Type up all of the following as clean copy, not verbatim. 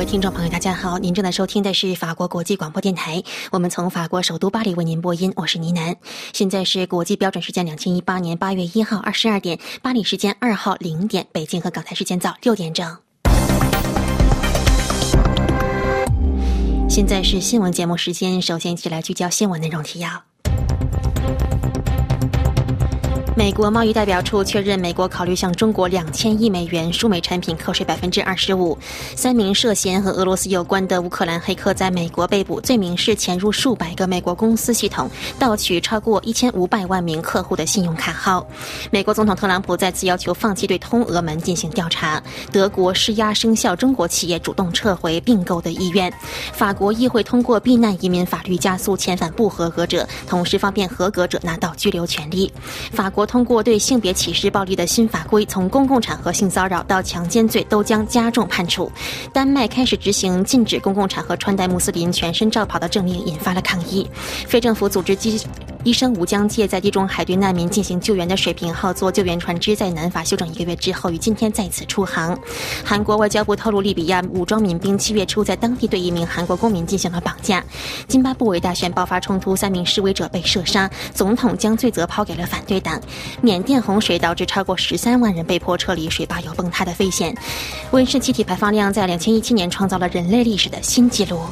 位听众朋友大家好，您正在收听的是法国国际广播电台，我们从法国首都巴黎为您播音，我是倪楠。现在是国际标准时间2018年8月1号22点，巴黎时间2号0点，北京和港台时间早6点整。现在是新闻节目时间，首先一起来聚焦新闻内容提要。美国贸易代表处确认，美国考虑向中国2000亿美元输美产品课税25%。3名涉嫌和俄罗斯有关的乌克兰黑客在美国被捕，罪名是潜入数百个美国公司系统，盗取超过1500万名客户的信用卡号。美国总统特朗普再次要求放弃对通俄门进行调查。德国施压生效中国企业主动撤回并购的意愿。法国议会通过避难移民法律，加速遣返不合格者，同时方便合格者拿到居留权利。法国通过对性别歧视暴力的新法规，从公共场合性骚扰到强奸罪都将加重判处。丹麦开始执行禁止公共场合穿戴穆斯林全身罩袍的政令，引发了抗议。非政府组织医生无疆界在地中海对难民进行救援的水瓶号座救援船只在南法休整1个月之后，于今天再次出航。韩国外交部透露，利比亚武装民兵7月初在当地对1名韩国公民进行了绑架。津巴布韦大选爆发冲突，3名示威者被射杀，总统将罪责抛给了反对党。缅甸洪水导致超过13万人被迫撤离，水坝有崩塌的危险。温室气体排放量在2017年创造了人类历史的新纪录。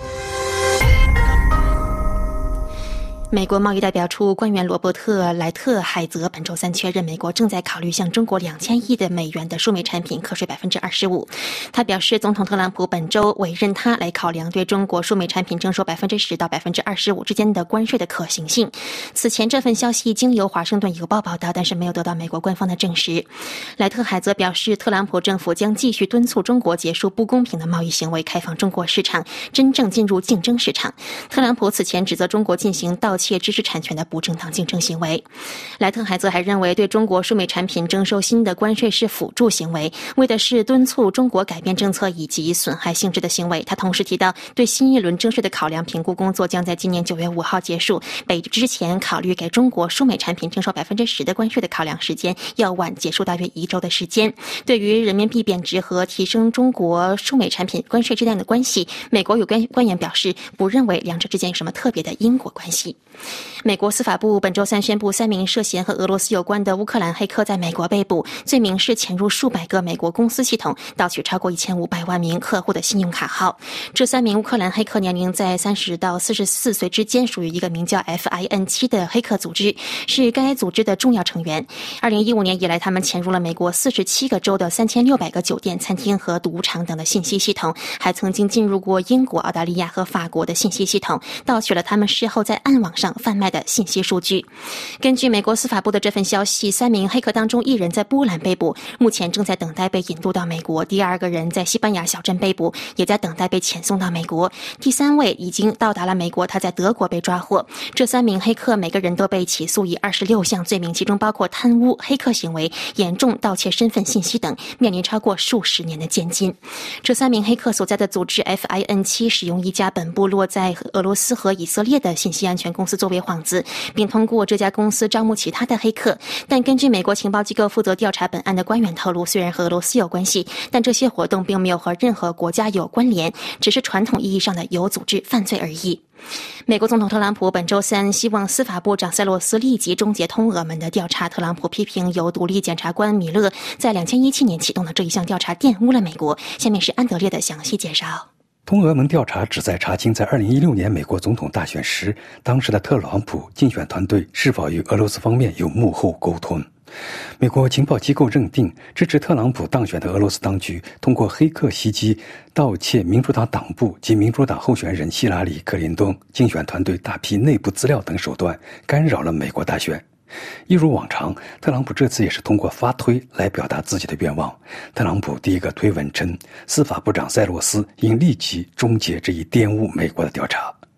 美国贸易代表处官员罗伯特·莱特海泽本周三确认，美国正在考虑向中国2000亿的美元的输美产品课税25%。他表示，总统特朗普本周委任他来考量对中国输美产品征收10%到25%之间的关税的可行性。此前这份消息经由华盛顿邮报报道，但是没有得到美国官方的证实。莱特海泽表示，特朗普政府将继续敦促中国结束不公平的贸易行为，开放中国市场，真正进入竞争市场。特朗普此前指责中国进行盗窃知识产权的不正当竞争行为。莱特海泽还认为，对中国输美产品征收新的关税是辅助行为，为的是敦促中国改变政策以及损害性质的行为。他同时提到，对新一轮征税的考量评估工作将在今年9月5号结束，比之前考虑给中国输美产品征收10%的关税的考量时间要晚结束大约1周的时间。对于人民币贬值和提升中国输美产品关税之间的关系，美国有关官员表示，不认为两者之间有什么特别的因果关系。美国司法部本周三宣布，3名涉嫌和俄罗斯有关的乌克兰黑客在美国被捕，罪名是潜入数百个美国公司系统，盗取超过1500万名客户的信用卡号。这3名乌克兰黑客年龄在30到44岁之间，属于一个名叫 FIN7 的黑客组织，是该组织的重要成员。2015年以来，他们潜入了美国47个州的3600个酒店、餐厅和赌场等的信息系统，还曾经进入过英国、澳大利亚和法国的信息系统，盗取了他们事后在暗网上贩卖的信息数据。根据美国司法部的这份消息，3名黑客当中1人在波兰被捕，目前正在等待被引渡到美国；第2个人在西班牙小镇被捕，也在等待被遣送到美国；第3位已经到达了美国，他在德国被抓获。这3名黑客每个人都被起诉以26项罪名，其中包括贪污、黑客行为、严重盗窃身份信息等，面临超过数十年的监禁。这3名黑客所在的组织 FIN7 使用一家本部落在俄罗斯和以色列的信息安全公司作为幌子，并通过这家公司招募其他的黑客。但根据美国情报机构负责调查本案的官员透露，虽然和俄罗斯有关系，但这些活动并没有和任何国家有关联，只是传统意义上的有组织犯罪而已。美国总统特朗普本周三希望司法部长塞洛斯立即终结通俄门的调查。特朗普批评由独立检察官米勒在2017年启动的这一项调查玷污了美国。下面是安德烈的详细介绍。 通俄门调查旨在查清在2016年美国总统大选时，当时的特朗普竞选团队是否与俄罗斯方面有幕后沟通。美国情报机构认定，支持特朗普当选的俄罗斯当局通过黑客袭击、盗窃民主党党部及民主党候选人希拉里·克林顿竞选团队大批内部资料等手段，干扰了美国大选。一如往常，特朗普这次也是通过发推来表达自己的愿望。特朗普第一个推文称，司法部长塞洛斯应立即终结这一玷污美国的调查。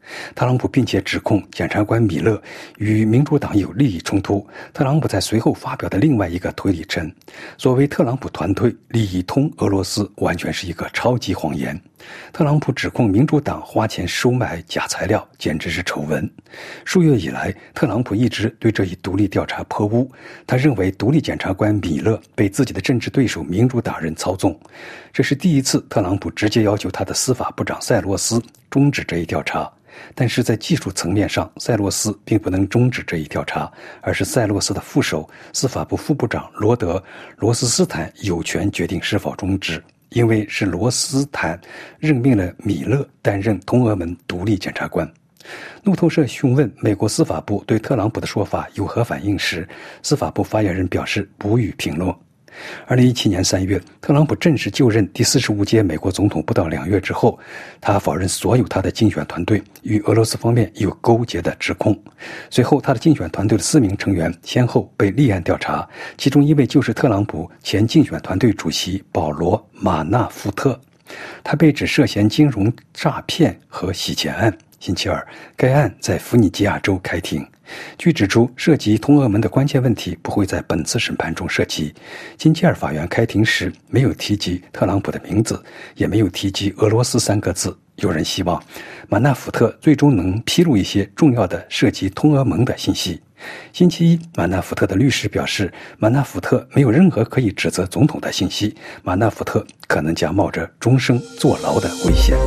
特朗普并且指控检察官米勒与民主党有利益冲突。特朗普在随后发表的另外一个推理称，所谓特朗普团队利益通俄罗斯完全是一个超级谎言。特朗普指控民主党花钱收买假材料，简直是丑闻。数月以来，特朗普一直对这一独立调查泼污，他认为独立检察官米勒被自己的政治对手民主党人操纵。这是第一次特朗普直接要求他的司法部长塞罗斯终止这一调查。但是在技术层面上，塞洛斯并不能终止这一调查，而是塞洛斯的副手、司法部副部长罗斯斯坦有权决定是否终止，因为是罗斯坦任命了米勒担任通俄门独立检察官。路透社询问美国司法部对特朗普的说法有何反应时，司法部发言人表示不予评论。2017年3月，特朗普正式就任第45届美国总统不到2月之后，他否认所有他的竞选团队与俄罗斯方面有勾结的指控。随后，他的竞选团队的4名成员先后被立案调查，其中一位就是特朗普前竞选团队主席保罗·马纳福特，他被指涉嫌金融诈骗和洗钱案。星期二，该案在弗吉尼亚州开庭。据指出，涉及通俄门的关键问题不会在本次审判中涉及。金吉尔法院开庭时没有提及特朗普的名字，也没有提及俄罗斯3个字。有人希望马纳福特最终能披露一些重要的涉及通俄盟的信息。星期一，马纳福特的律师表示，马纳福特没有任何可以指责总统的信息，马纳福特可能将冒着终生坐牢的危险。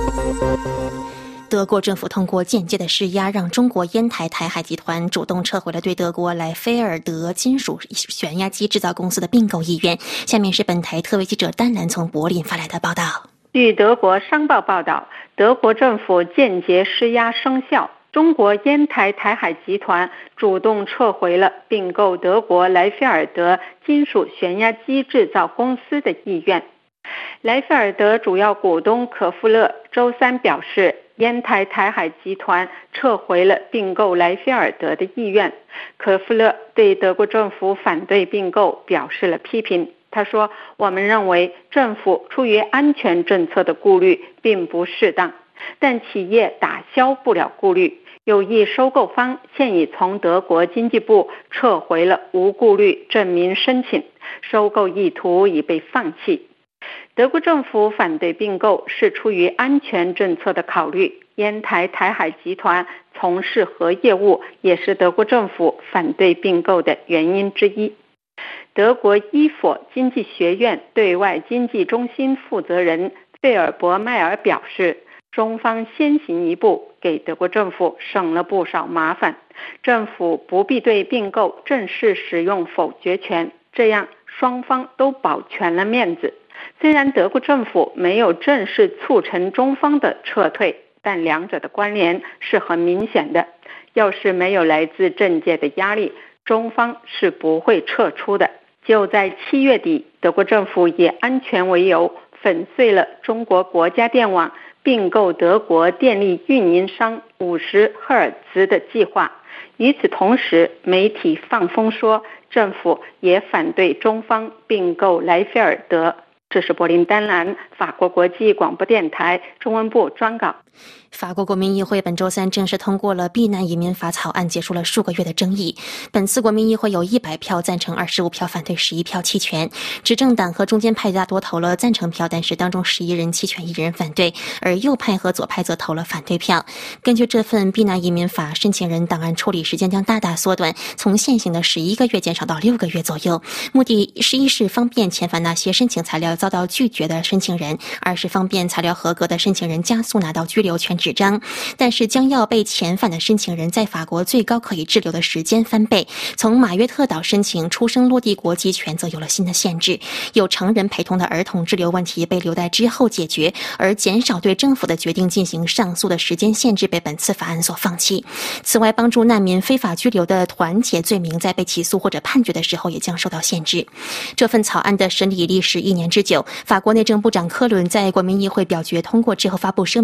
德国政府通过间接的施压，让中国烟台台海集团主动撤回了对德国莱菲尔德金属悬压机制造公司的并购意愿。下面是本台特约记者丹兰从柏林发来的报道。 据德国商报报道，德国政府间接施压生效，中国烟台台海集团主动撤回了并购德国莱菲尔德金属悬压机制造公司的意愿。莱菲尔德主要股东可夫勒周三表示，烟台台海集团撤回了并购莱菲尔德的意愿。可夫勒对德国政府反对并购表示了批评。他说，我们认为政府出于安全政策的顾虑并不适当，但企业打消不了顾虑。有意收购方现已从德国经济部撤回了无顾虑证明申请，收购意图已被放弃。德国政府反对并购是出于安全政策的考虑，烟台台海集团从事核业务也是德国政府反对并购的原因之一。德国伊佛经济学院对外经济中心负责人费尔伯迈尔表示，中方先行一步，给德国政府省了不少麻烦，政府不必对并购正式使用否决权，这样双方都保全了面子。虽然德国政府没有正式促成中方的撤退，但两者的关联是很明显的。要是没有来自政界的压力，中方是不会撤出的。就在7月底，德国政府以安全为由粉碎了中国国家电网并购德国电力运营商50赫尔兹的计划。与此同时，媒体放风说，政府也反对中方并购莱菲尔德。这是柏林丹兰法国国际广播电台中文部专稿。 法国国民议会本周三正式通过了避难移民法草案，结束了数个月的争议。本次国民议会有100票赞成，25票反对，11票弃权。执政党和中间派大多投了赞成票，但是当中11人弃权，1人反对，而右派和左派则投了反对票。根据这份避难移民法，申请人档案处理时间将大大缩短，从现行的11个月减少到6个月左右。目的一是方便遣返那些申请材料遭到拒绝的申请人，二是方便材料合格的申请人加速拿到居留权纸张。但是将要被遣返的申请人在法国最高可以滞留的时间翻倍。从马约特岛申请出生落地国籍权则有了新的限制，有成人陪同的儿童滞留问题被留待之后解决，而减少对政府的决定进行上诉的时间限制被本次法案所放弃。此外，帮助难民非法居留的团结罪名在被起诉或者判决的时候也将受到限制。这份草案的审理历时1年之久，法国内政部长科伦在国民议会表决通过之后发布声明表示，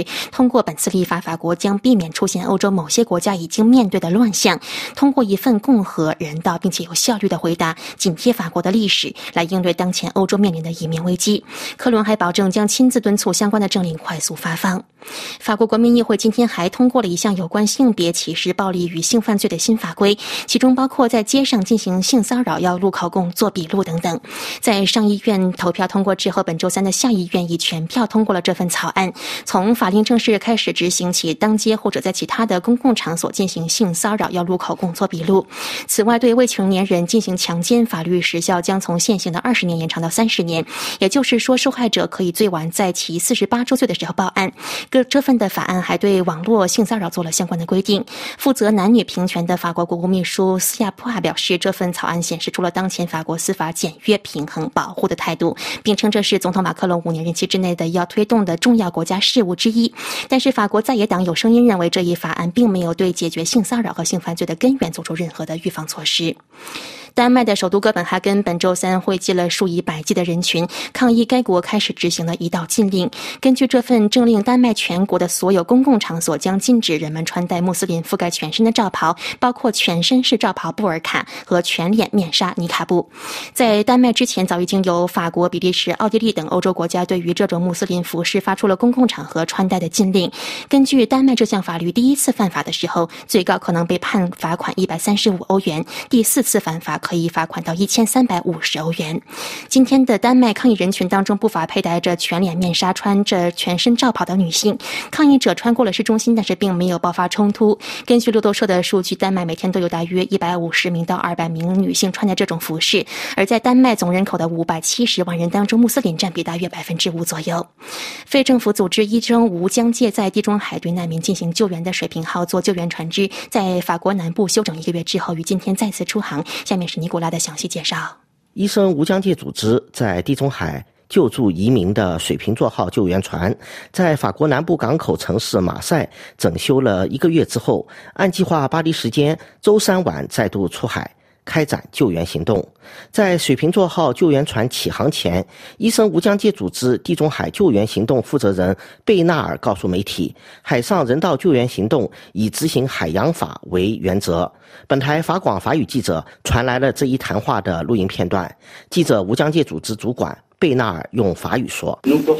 示，通过本次立法，法国将避免出现欧洲某些国家已经面对的乱象，通过一份共和、人道并且有效率的回答，紧贴法国的历史，来应对当前欧洲面临的移民危机。科伦还保证将亲自敦促相关的政令快速发放。法国国民议会今天还通过了一项有关性别歧视、暴力与性犯罪的新法规，其中包括在街上进行性骚扰要录口供、做笔录等等。在上议院投票通过之后，本周三的下议院以全票通过了这份草案，从法令正式开始执行起，当街或者在其他的公共场所进行性骚扰要录口供、做笔录。此外，对未成年人进行强奸，法律时效将从现行的20年延长到30年，也就是说，受害者可以最晚在其48周岁的时候报案。这份的法案还对网络性骚扰做了相关的规定。负责男女平权的法国国务秘书斯亚普亚表示，这份草案显示出了当前法国司法简约、平衡、保护的态度，并称这是总统马克龙5年任期之内的要推动的重要国家事务之一。但是法国在野党有声音认为，这一法案并没有对解决性骚扰和性犯罪的根源做出任何的预防措施。丹麦的首都哥本哈根本周三汇集了数以百计的人群，抗议该国开始执行了一道禁令。根据这份政令，丹麦全国的所有公共场所将禁止人们穿戴穆斯林覆盖全身的罩袍，包括全身式罩袍布尔卡和全脸面纱尼卡布。在丹麦之前，早已经有法国、比利时、奥地利等欧洲国家对于这种穆斯林服饰发出了公共场合穿戴的禁令。根据丹麦这项法律，第一次犯法的时候，最高可能被判罚款135欧元，第4次犯法可以罚款到1350欧元。今天的丹麦抗议人群当中，不乏佩戴着全脸面纱、穿着全身罩袍的女性。抗议者穿过了市中心，但是并没有爆发冲突。根据路透社的数据，丹麦每天都有大约150名到200名女性穿着这种服饰，而在丹麦总人口的570万人当中，穆斯林占比大约5%左右。非政府组织医生无疆界在地中海对难民进行救援的水瓶号做救援船只，在法国南部休整1个月之后，于今天再次出航。下面是尼古拉的详细介绍。 医生无疆界组织在地中海救助移民的水瓶座号救援船，在法国南部港口城市马赛整修了1个月之后，按计划巴黎时间周三晚再度出海，开展救援行动。在水瓶座号救援船起航前，医生无疆界组织地中海救援行动负责人贝纳尔告诉媒体，海上人道救援行动以执行海洋法为原则。本台法广法语记者传来了这一谈话的录音片段。记者无疆界组织主管贝纳尔用法语说，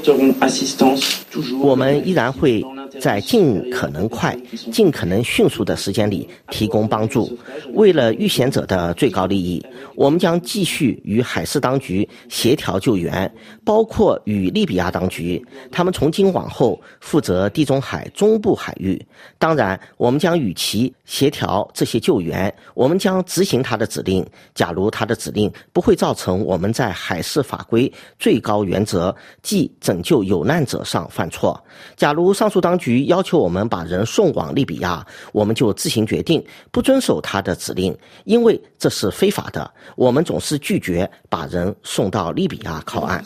我们依然会在尽可能快、尽可能迅速的时间里提供帮助。为了遇险者的最高利益，我们将继续与海事当局协调救援，包括与利比亚当局，他们从今往后负责地中海中部海域。当然，我们将与其协调这些救援，我们将执行他的指令。假如他的指令不会造成我们在海事法规最高原则，即拯救有难者上犯错。假如上述当局要求我们把人送往利比亚，我们就自行决定不遵守他的指令，因为这是非法的。我们总是拒绝把人送到利比亚靠岸。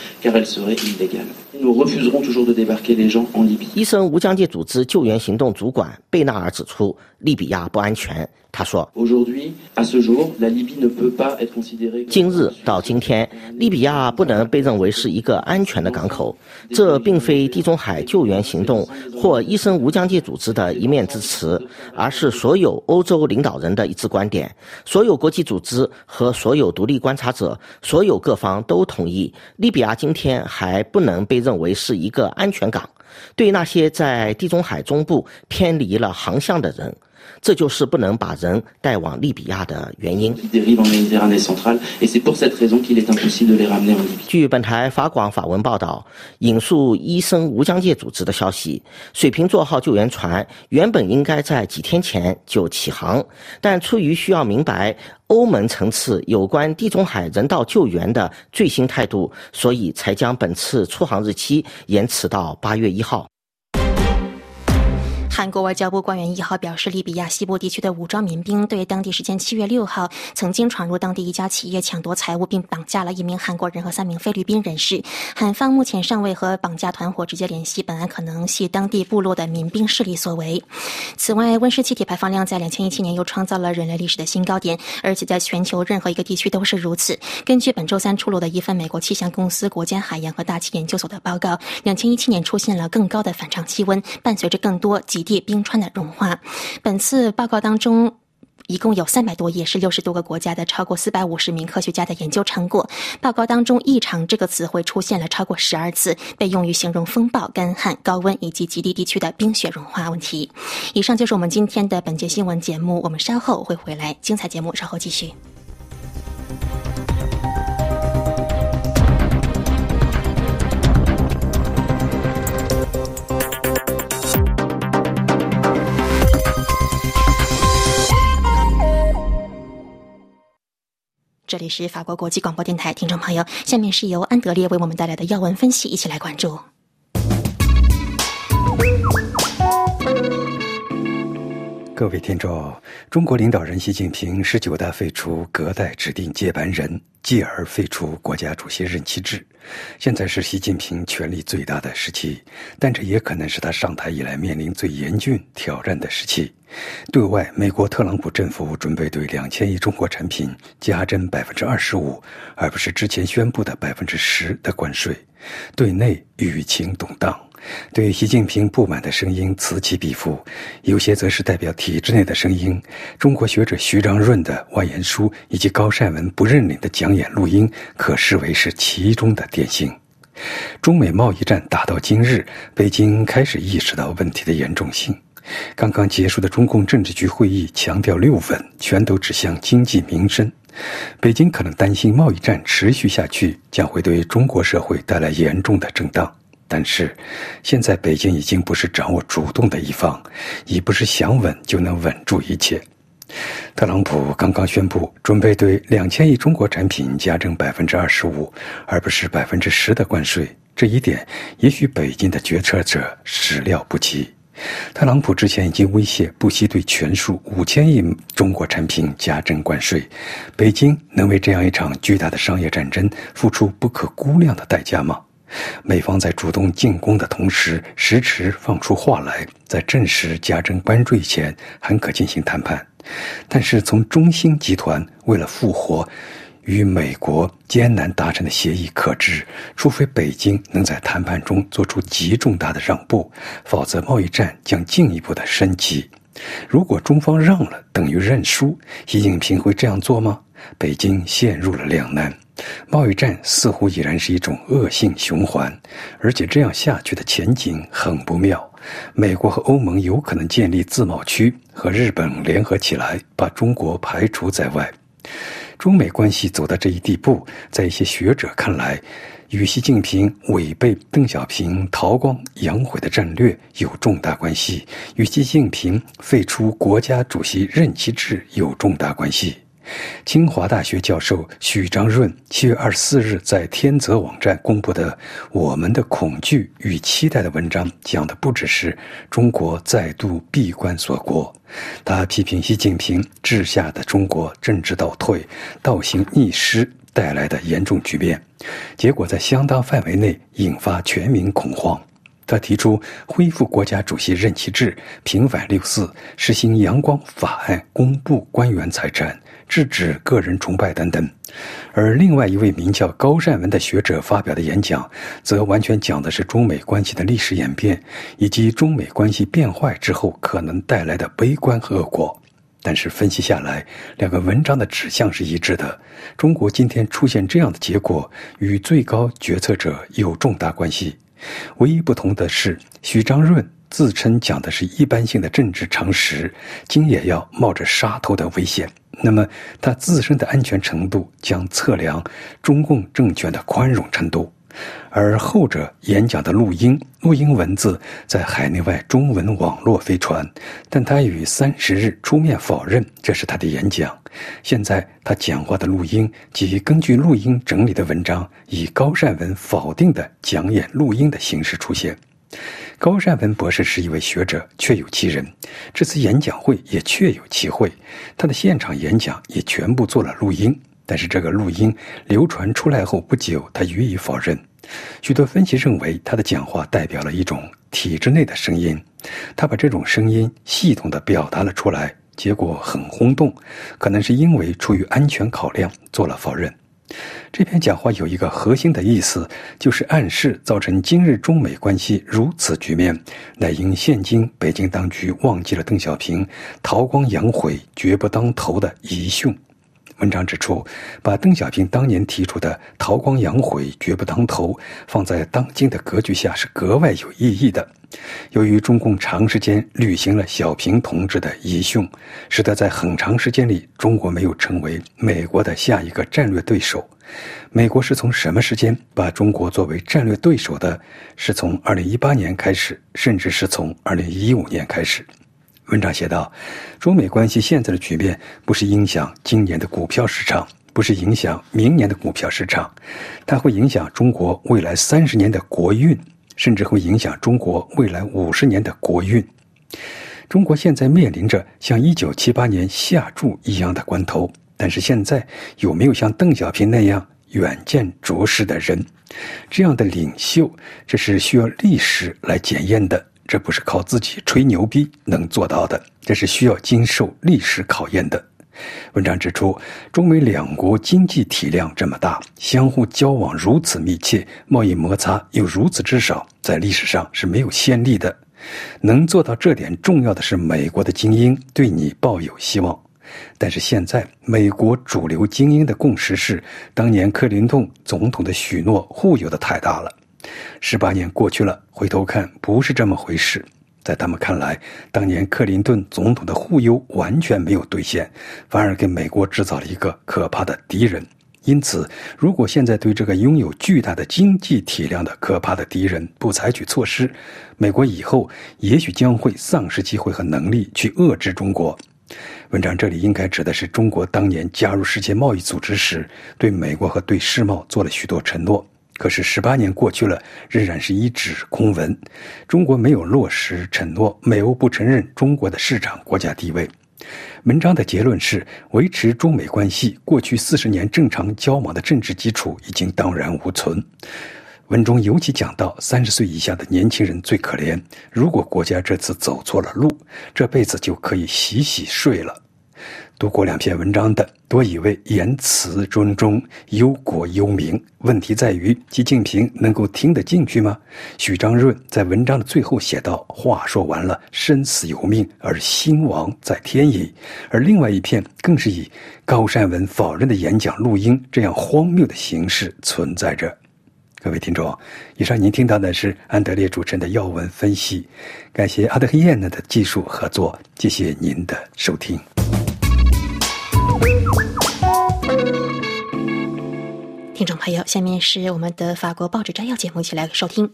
医生无疆界组织救援行动主管贝纳尔指出，利比亚不安全。他说，今日到今天，利比亚不能被认为是一个安全的港口。这并非地中海救援行动或医生无疆界组织的一面之词，而是所有欧洲领导人的一致观点。所有国际组织和所有独立观察者，所有各方都同意，利比亚今天还不能被认为是一个安全港。对那些在地中海中部偏离了航向的人，这就是不能把人带往利比亚的原因。据本台法广法文报道，引述医生无疆界组织的消息，水瓶座号救援船原本应该在几天前就起航，但出于需要明白欧盟层次有关地中海人道救援的最新态度，所以才将本次出航日期延迟到8月1号。 韩国外交部官员1号表示，利比亚西部地区的武装民兵对当地时间7月6号曾经闯入当地一家企业抢夺财物，并绑架了1名韩国人和3名菲律宾人士。韩方目前尚未和绑架团伙直接联系，本案可能系当地部落的民兵势力所为。此外，温室气体排放量在2017年又创造了人类历史的新高点，而且在全球任何一个地区都是如此。根据本周三出炉的一份美国气象公司国家海洋和大气研究所的报告，2017年出现了更高的反常气温，伴随着更多极地冰川的融化。本次报告当中一共有300多页，是60多个国家的超过450名科学家的研究成果。报告当中，异常这个词汇出现了超过12次，被用于形容风暴、干旱、高温以及极地地区的冰雪融化问题。以上就是我们今天的本节新闻节目，我们稍后会回来，精彩节目稍后继续。这里是法国国际广播电台，听众朋友，下面是由安德烈为我们带来的要闻分析，一起来关注。 各位听众，中国领导人习近平19大废除隔代指定接班人，继而废除国家主席任期制。现在是习近平权力最大的时期，但这也可能是他上台以来面临最严峻挑战的时期。对外，美国特朗普政府准备对2000亿中国产品加征25%，而不是之前宣布的10%的关税。对内，舆情动荡。对习近平不满的声音此起彼伏，有些则是代表体制内的声音。中国学者徐章润的外言书以及高善文不认领的讲演录音，可视为是其中的典型。中美贸易战打到今日，北京开始意识到问题的严重性。刚刚结束的中共政治局会议强调6稳，全都指向经济民生。北京可能担心贸易战持续下去，将会对中国社会带来严重的震荡。但是，现在北京已经不是掌握主动的一方，已不是想稳就能稳住一切。特朗普刚刚宣布，准备对2000亿中国产品加征25%，而不是10%的关税。这一点，也许北京的决策者始料不及。特朗普之前已经威胁不惜对全数5000亿中国产品加征关税，北京能为这样一场巨大的商业战争付出不可估量的代价吗？美方在主动进攻的同时，时迟放出话来，在正式加征关税前还可进行谈判。但是从中兴集团为了复活与美国艰难达成的协议可知，除非北京能在谈判中做出极重大的让步，否则贸易战将进一步的升级。如果中方让了，等于认输，习近平会这样做吗？北京陷入了两难。贸易战似乎已然是一种恶性循环，而且这样下去的前景很不妙。美国和欧盟有可能建立自贸区，和日本联合起来把中国排除在外。中美关系走到这一地步，在一些学者看来，与习近平违背邓小平韬光养晦的战略有重大关系，与习近平废除国家主席任期制有重大关系。清华大学教授许章润7月24日在天泽网站公布的《我们的恐惧与期待》的文章，讲的不只是中国再度闭关锁国。他批评习近平治下的中国政治倒退、倒行逆施带来的严重局面，结果在相当范围内引发全民恐慌。他提出恢复国家主席任期制、平反6·4、实行阳光法案、公布官员财产、制止个人崇拜等等。而另外一位名叫高善文的学者发表的演讲，则完全讲的是中美关系的历史演变，以及中美关系变坏之后可能带来的悲观和恶果。但是分析下来，两个文章的指向是一致的。中国今天出现这样的结果，与最高决策者有重大关系。唯一不同的是，许章润自称讲的是一般性的政治常识，今也要冒着杀头的危险。那么他自身的安全程度将测量中共政权的宽容程度。而后者演讲的录音文字在海内外中文网络飞传，但他于30日出面否认这是他的演讲。现在他讲话的录音及根据录音整理的文章，以高善文否定的讲演录音的形式出现。 高善文博士是一位学者，确有其人。这次演讲会也确有其会，他的现场演讲也全部做了录音。但是这个录音流传出来后不久，他予以否认。许多分析认为，他的讲话代表了一种体制内的声音，他把这种声音系统地表达了出来，结果很轰动，可能是因为出于安全考量做了否认。这篇讲话有一个核心的意思，就是暗示造成今日中美关系如此局面，乃因现今北京当局忘记了邓小平韬光养晦绝不当头的遗训。文章指出，把邓小平当年提出的韬光养晦绝不当头放在当今的格局下是格外有意义的。由于中共长时间履行了小平同志的遗训，使得在很长时间里中国没有成为美国的下一个战略对手。美国是从什么时间把中国作为战略对手的？是从2018年开始，甚至是从2015年开始。文章写道，中美关系现在的局面不是影响今年的股票市场，不是影响明年的股票市场，它会影响中国未来30年的国运，甚至会影响中国未来50年的国运。中国现在面临着像1978年下注一样的关头，但是现在有没有像邓小平那样远见卓识的人？这样的领袖，这是需要历史来检验的，这不是靠自己吹牛逼能做到的，这是需要经受历史考验的。文章指出，中美两国经济体量这么大，相互交往如此密切，贸易摩擦又如此之少，在历史上是没有先例的。能做到这点重要的是美国的精英对你抱有希望。但是现在美国主流精英的共识是，当年克林顿总统的许诺忽悠得太大了。18年过去了，回头看不是这么回事。在他们看来，当年克林顿总统的忽悠完全没有兑现，反而给美国制造了一个可怕的敌人。因此，如果现在对这个拥有巨大的经济体量的可怕的敌人不采取措施，美国以后也许将会丧失机会和能力去遏制中国。文章这里应该指的是中国当年加入世界贸易组织时，对美国和对世贸做了许多承诺。可是18年过去了，仍然是一纸空文。中国没有落实承诺，美欧不承认中国的市场国家地位。文章的结论是，维持中美关系过去40年正常交往的政治基础已经荡然无存。文中尤其讲到30岁以下的年轻人最可怜，如果国家这次走错了路，这辈子就可以洗洗睡了。读过2篇文章的多以为言辞臃肿，忧国忧民。问题在于习近平能够听得进去吗？许章润在文章的最后写道，话说完了，生死由命，而兴亡在天意。而另外一篇更是以高善文否认的演讲录音这样荒谬的形式存在着。各位听众，以上您听到的是安德烈主持人的要闻分析，感谢阿德黑燕的技术合作，谢谢您的收听。 听众朋友，下面是我们的法国报纸摘要节目，一起来收听。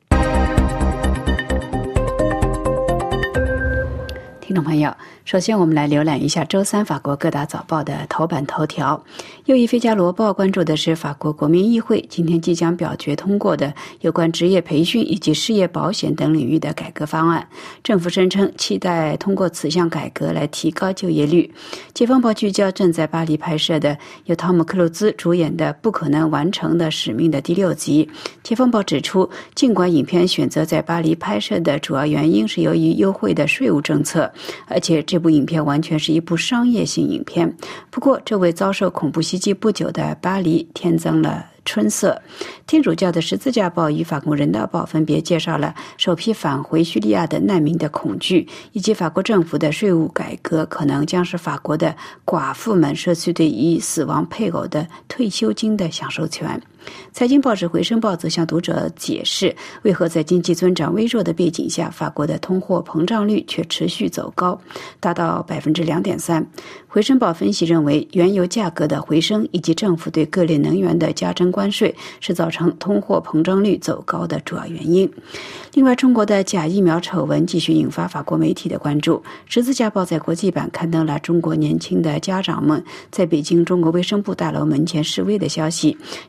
听众朋友，首先我们来浏览一下周三法国各大早报的头版头条。右翼《费加罗报》关注的是法国国民议会今天即将表决通过的有关职业培训以及失业保险等领域的改革方案。政府声称期待通过此项改革来提高就业率。《解放报》聚焦正在巴黎拍摄的由汤姆·克鲁兹主演的《不可能完成的使命》的第6集。《解放报》指出，尽管影片选择在巴黎拍摄的主要原因是由于优惠的税务政策，而且这部影片完全是一部商业性影片。不过，这为遭受恐怖袭击不久的巴黎添增了春色。天主教的十字架报与法国人道报分别介绍了首批返回叙利亚的难民的恐惧，以及法国政府的税务改革可能将使法国的寡妇们失去对已死亡配偶的退休金的享受权。财经报纸回声报则向读者解释，为何在经济增长微弱的背景下，法国的通货膨胀率却持续走高，达到 2.3%。回声报分析认为，原油价格的回升以及政府对各类能源的加征关税是造成通货膨胀率走高的主要原因。另外，中国的假疫苗丑闻继续引发法国媒体的关注。十字架报在国际版刊登了中国年轻的家长们在北京中国卫生部大楼门前示威的消息。十字架报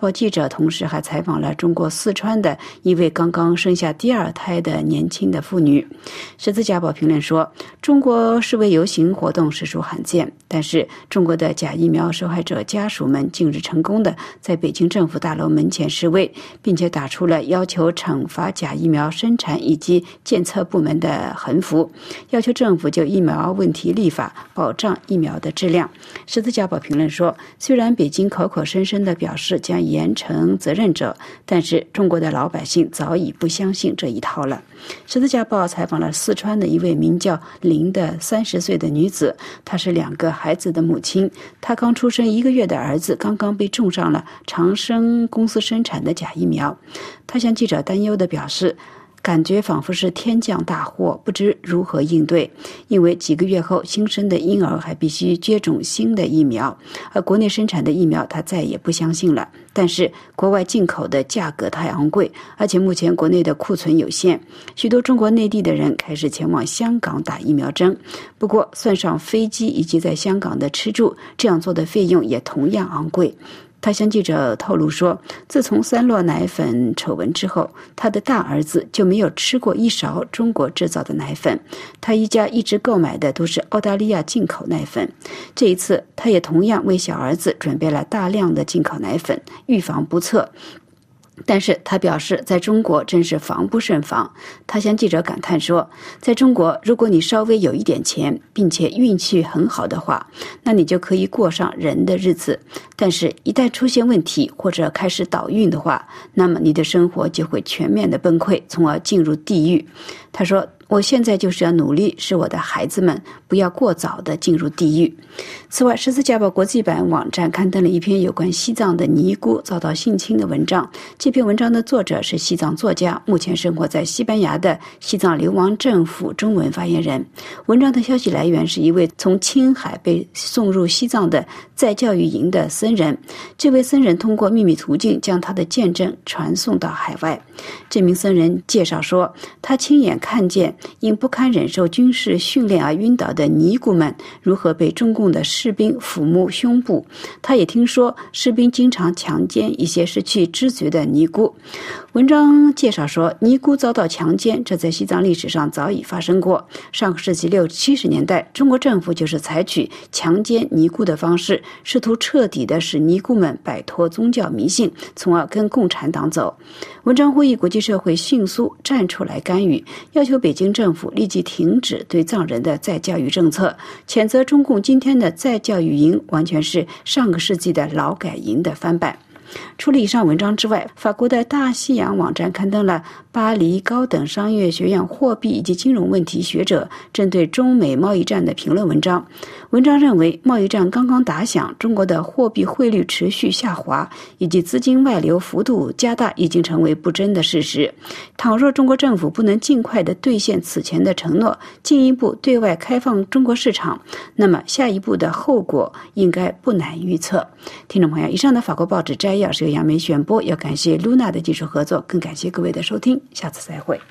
报记者同时还采访了中国四川的一位刚刚生下第二胎的年轻的妇女。十字家报评论说，中国示威游行活动实属罕见，但是中国的假疫苗受害者家属们近日成功的在北京政府大楼门前示威，并且打出了要求惩罚假疫苗生产以及检测部门的横幅，要求政府就疫苗问题立法，保障疫苗的质量。十字家报评论说，虽然北京口口声声地表示将严惩责任者，但是中国的老百姓早已不相信这一套了。十字架报采访了四川的一位名叫林的30岁的女子，她是2个孩子的母亲，她刚出生1个月的儿子刚刚被种上了长生公司生产的假疫苗。她向记者担忧地表示，感觉仿佛是天降大祸，不知如何应对，因为几个月后新生的婴儿还必须接种新的疫苗，而国内生产的疫苗他再也不相信了。但是国外进口的价格太昂贵，而且目前国内的库存有限，许多中国内地的人开始前往香港打疫苗针，不过算上飞机以及在香港的吃住，这样做的费用也同样昂贵。他向记者透露说，自从3鹿奶粉丑闻之后，他的大儿子就没有吃过1勺中国制造的奶粉，他一家一直购买的都是澳大利亚进口奶粉。这一次他也同样为小儿子准备了大量的进口奶粉，预防不测。但是他表示，在中国真是防不胜防。他向记者感叹说，在中国，如果你稍微有一点钱，并且运气很好的话，那你就可以过上人的日子。但是一旦出现问题或者开始倒运的话，那么你的生活就会全面的崩溃，从而进入地狱。他说，我现在就是要努力使我的孩子们不要过早的进入地狱。此外，十字架报国际版网站刊登了一篇有关西藏的尼姑遭到性侵的文章，这篇文章的作者是西藏作家，目前生活在西班牙的西藏流亡政府中文发言人。文章的消息来源是一位从青海被送入西藏的再教育营的僧人，这位僧人通过秘密途径将他的见证传送到海外。这名僧人介绍说，他亲眼看见因不堪忍受军事训练而晕倒的尼姑们如何被中共的士兵抚摸胸部，他也听说士兵经常强奸一些失去知觉的尼姑。文章介绍说，尼姑遭到强奸，这在西藏历史上早已发生过。上个世纪60、70年代，中国政府就是采取强奸尼姑的方式，试图彻底的使尼姑们摆脱宗教迷信，从而跟共产党走。文章呼吁国际社会迅速站出来干预，要求北京政府立即停止对藏人的再教育政策，谴责中共今天的再教育营完全是上个世纪的劳改营的翻版。除了以上文章之外，法国的大西洋网站刊登了巴黎高等商业学院货币以及金融问题学者针对中美贸易战的评论文章。文章认为，贸易战刚刚打响，中国的货币汇率持续下滑，以及资金外流幅度加大已经成为不争的事实。倘若中国政府不能尽快地兑现此前的承诺，进一步对外开放中国市场，那么下一步的后果应该不难预测。听众朋友，以上的法国报纸摘要是由杨梅选播，要感谢露娜的技术合作，更感谢各位的收听，下次再会。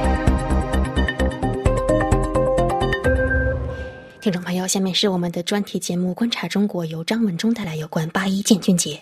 听众朋友，下面是我们的专题节目《观察中国》，由张文忠带来有关8·1建军节。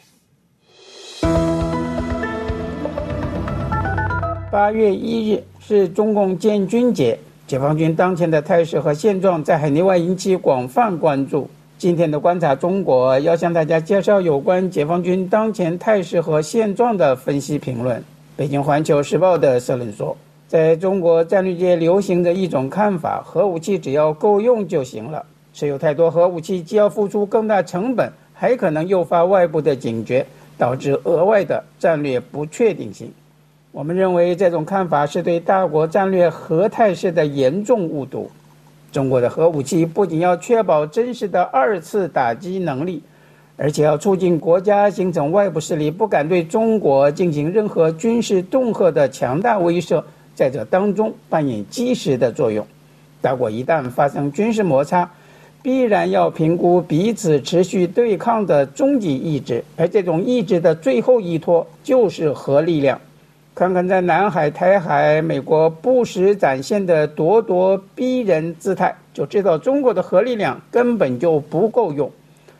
8月1日是中共建军节，解放军当前的态势和现状在海内外引起广泛关注。今天的观察中国要向大家介绍有关解放军当前态势和现状的分析评论。北京环球时报的社论说，在中国战略界流行着一种看法，核武器只要够用就行了，持有太多核武器既要付出更大成本，还可能诱发外部的警觉，导致额外的战略不确定性。我们认为这种看法是对大国战略核态势的严重误读。中国的核武器不仅要确保真实的2次打击能力，而且要促进国家形成外部势力不敢对中国进行任何军事恫吓的强大威慑，在这当中扮演基石的作用。大国一旦发生军事摩擦，必然要评估彼此持续对抗的终极意志，而这种意志的最后依托就是核力量。看看在南海、台海，美国不时展现的咄咄逼人姿态，就知道中国的核力量根本就不够用。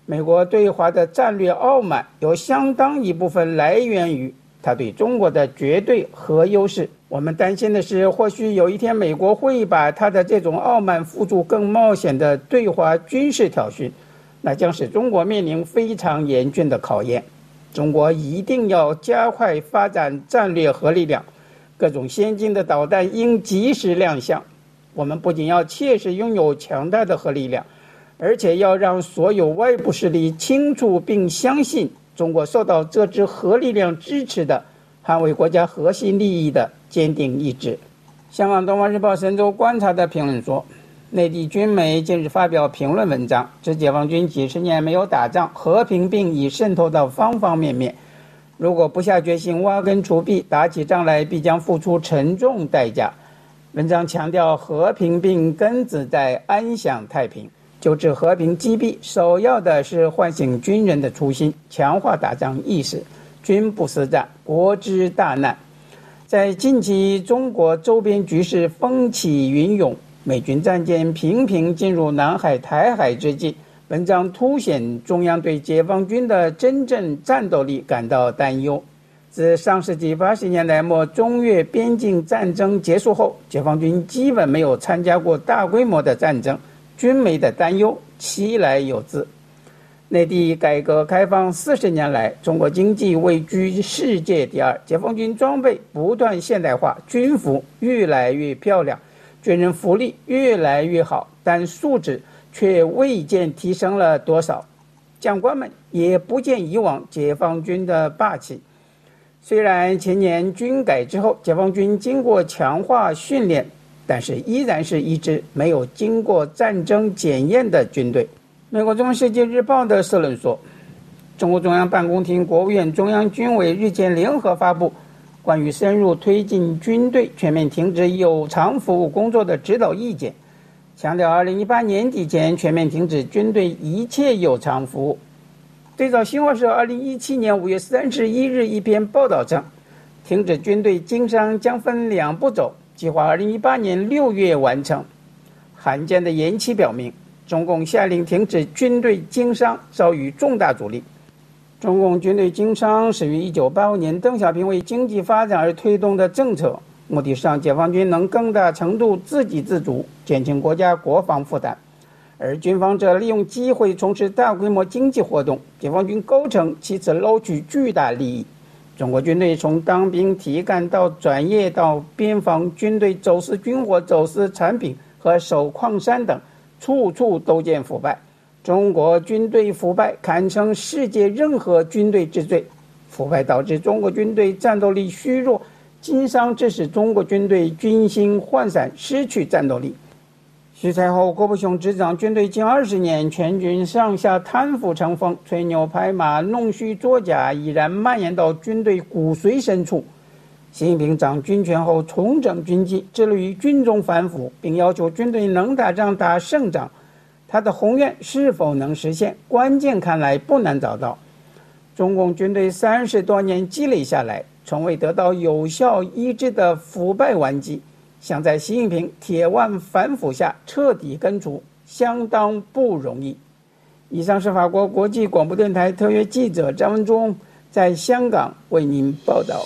美国对华的战略傲慢有相当一部分来源于它对中国的绝对核优势。我们担心的是，或许有一天美国会把它的这种傲慢付诸更冒险的对华军事挑衅，那将使中国面临非常严峻的考验。中国一定要加快发展战略核力量，各种先进的导弹应及时亮相。我们不仅要切实拥有强大的核力量，而且要让所有外部势力清楚并相信中国受到这支核力量支持的捍卫国家核心利益的坚定意志。香港东方日报神州观察的评论说，内地军媒近日发表评论文章，指解放军几十年没有打仗，和平病已渗透到方方面面，如果不下决心挖根除弊，打起仗来必将付出沉重代价。文章强调，和平病根子在安享太平，就治和平击毙，首要的是唤醒军人的初心，强化打仗意识，军不思战，国之大难。在近期中国周边局势风起云涌，美军战舰频频进入南海、台海之际，文章凸显中央对解放军的真正战斗力感到担忧。自上世纪80年代末中越边境战争结束后，解放军基本没有参加过大规模的战争，军媒的担忧其来有自。内地改革开放40年来，中国经济位居世界第2，解放军装备不断现代化，军服越来越漂亮，军人福利越来越好，但素质却未见提升了多少，将官们也不见以往解放军的霸气。虽然前年军改之后，解放军经过强化训练，但是依然是一支没有经过战争检验的军队。美国《中文世界日报》的社论说，中国中央办公厅、国务院中央军委日前联合发布关于深入推进军队全面停止有偿服务工作的指导意见，强调2018年底前全面停止军队一切有偿服务。最早新华社2017年5月31日一篇报道称，停止军队经商将分2步走，计划2018年6月完成。罕见的延期表明，中共下令停止军队经商遭遇重大阻力。中共军队经商始于1985年邓小平为经济发展而推动的政策，目的是让解放军能更大程度自给自足，减轻国家国防负担。而军方则利用机会从事大规模经济活动，解放军构成其次捞取巨大利益。中国军队从当兵提干到转业到边防军队走私军火、走私产品和守矿山等，处处都见腐败。中国军队腐败堪称世界任何军队之最，腐败导致中国军队战斗力虚弱，经商致使中国军队军心涣散，失去战斗力。徐才厚、郭伯雄执掌军队近20年，全军上下贪腐成风，吹牛拍马、弄虚作假已然蔓延到军队骨髓深处。习近平掌军权后重整军纪，致力于军中反腐，并要求军队能打仗打胜仗。他的宏愿是否能实现，关键看来不难找到。中共军队30多年积累下来，从未得到有效医治的腐败顽疾，想在习近平铁腕反腐下彻底根除，相当不容易。以上是法国国际广播电台特约记者张文忠在香港为您报道。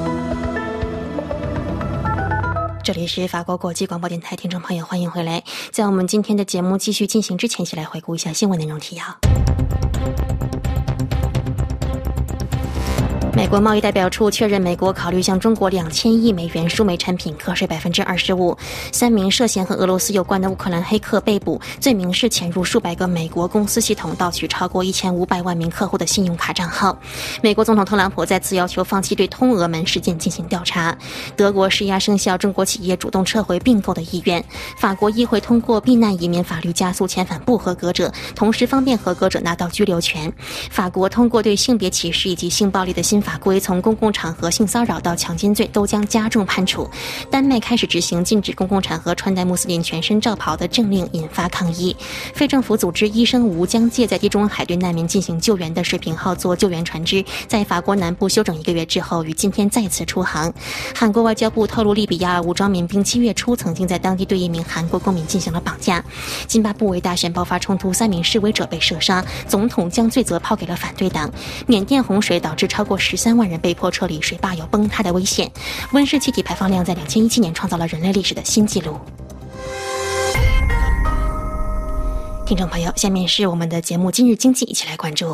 这里是法国国际广播电台，听众朋友欢迎回来。在我们今天的节目继续进行之前，先来回顾一下新闻内容提要。美国贸易代表处确认，美国考虑向中国$2000亿输美产品课税25%。3名涉嫌和俄罗斯有关的乌克兰黑客被捕，罪名是潜入数百个美国公司系统，盗取超过1500万名客户的信用卡账号。美国总统特朗普再次要求放弃对通俄门事件进行调查。德国施压生效中国企业主动撤回并购的意愿。法国议会通过避难移民法律，加速遣返不合格者，同时方便合格者拿到居留权。法国通过对性别歧视以及性暴力的新法法规，从公共场合性骚扰到强奸罪都将加重判处。丹麦开始执行禁止公共场合穿戴穆斯林全身罩袍的政令，引发抗议。非政府组织医生无疆界在地中海对难民进行救援的水瓶号做救援船只，在法国南部休整1个月之后，于今天再次出航。韩国外交部透露，利比亚武装民兵7月初曾经在当地对1名韩国公民进行了绑架。津巴布韦大选爆发冲突，3名示威者被射杀，总统将罪责抛给了反对党。缅甸洪水导致超过13万人被迫撤离，水坝有崩塌的危险。温室气体排放量在2017年创造了人类历史的新纪录。听众朋友，下面是我们的节目今日经济，一起来关注。